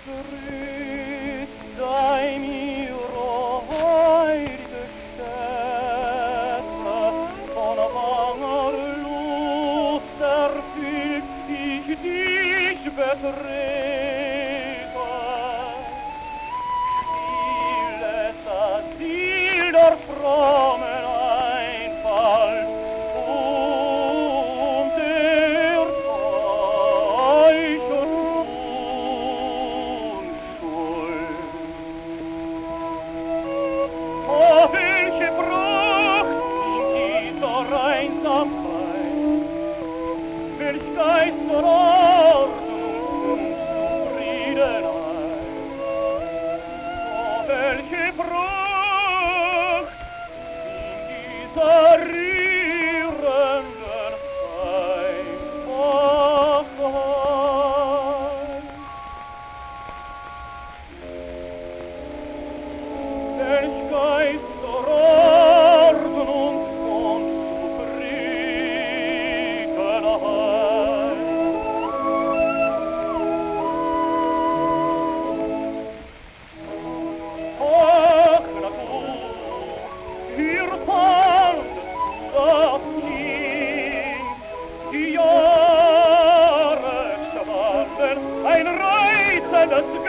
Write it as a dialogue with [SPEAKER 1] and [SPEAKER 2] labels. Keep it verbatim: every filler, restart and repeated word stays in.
[SPEAKER 1] grüßt dein ihrer heiligen Stätte, von banger Lust erfüllt ich dich betrete. Stilles Asyl der frommen Einfall und der Täuschung Unschuld. Oh, welche Pracht in dieser Einsamkeit, welch Geist der Ordnung und Zufriedenheit. Oh, welche Pracht in dieser rührenden Einfachheit. Welch Geist der Ordnung und Zufriedenheit. Ach, Natur, hier fandest du das Kind, die Jahre schwanden ein reizendes